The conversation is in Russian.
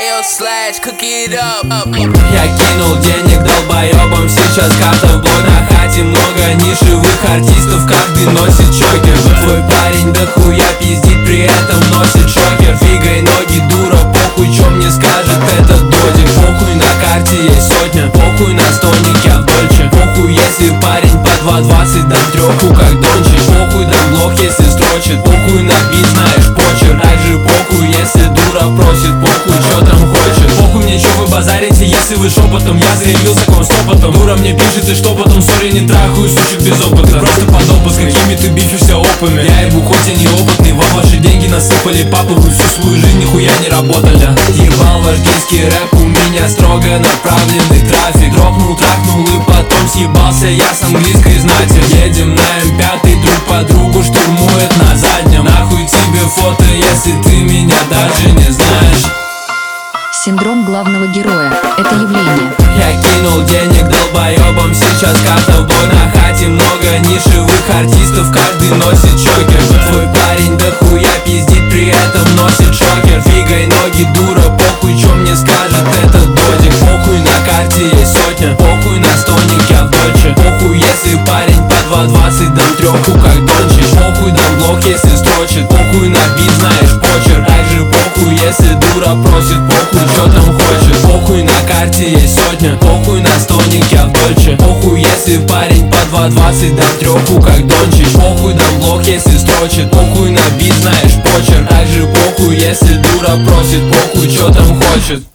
Я кинул денег долбоебам, сейчас карта в блок. На хате много нишевых артистов, каждый носит чокер. Твой парень дохуя пиздит, при этом носит шокер. Фигой ноги, дура, похуй, чё мне скажет этот додик. Похуй, на карте есть сотня, похуй, на стольнике в Дольче. Похуй, если парень по 2.20, дам трёху, как Дончич. Похуй, дам блок, если строчит. Похуй, на бит, знаешь, почерк. Также похуй, если дура просит. Похуй, чё там хочет. Похуй мне, чё вы базарите, если вы шепотом. Я заявился к вам стопотом. Дура мне пишет, и что потом? Сори, не трахаю сучек без опыта. Просто под опыт, с какими ты бифишься опами. Я ебу, хоть и неопытный. Вам ваши деньги насыпали, папа, вы всю свою жизнь нихуя не работали. Ебал ваш гейский рэп, у меня строго направленный трафик. Дропнул, трахнул и потом съебался я с английской знати. Едем на М5, друг подругу штурмует на заднем. Нахуй тебе фото, если ты меня даже не знаешь. Синдром главного героя – это явление. Я кинул денег долбоебам, сейчас карта в блок. На хате много нишевых артистов, каждый носит чокер. Твой парень дохуя пиздит, при этом носит шокер. Фигой ноги, дура, похуй, чё мне скажет этот додик. Похуй, на карте есть сотня, похуй, на стольнике в Дольче. Похуй, если парень по 2.20, дам трёху, как Дончич. Похуй, дам блок, если строчит. Похуй, на бит, знаешь, почерк. Также похуй, если дура просит. Похуй, чё там хочет. Похуй, на карте есть сотня, похуй, на стольнике в Дольче. Похуй, если парень по 2.20, дам трёху, как Дончич. Похуй, дам блок, если строчит. Похуй, на бит, знаешь, почерк. Также похуй, если дура просит. Похуй, чё там хочет.